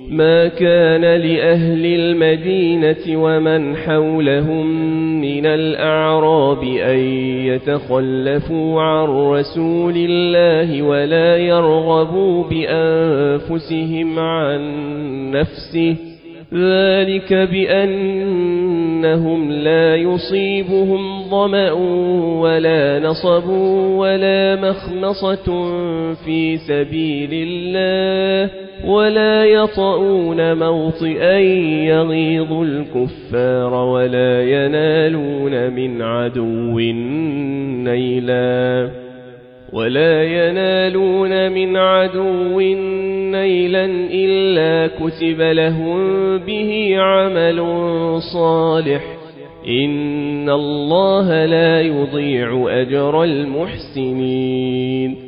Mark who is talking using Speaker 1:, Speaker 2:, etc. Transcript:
Speaker 1: ما كان لأهل المدينة ومن حولهم من الأعراب أن يتخلفوا عن رسول الله ولا يرغبوا بأنفسهم عن نفسه، ذلك بأنهم لا يصيبهم ظمأ ولا نصب ولا مخمصة في سبيل الله ولا يطؤون موطئا يغيظ الكفار ولا ينالون من عدو نيلا إلا كتب لهم به عمل صالح، إن الله لا يضيع أجر المحسنين.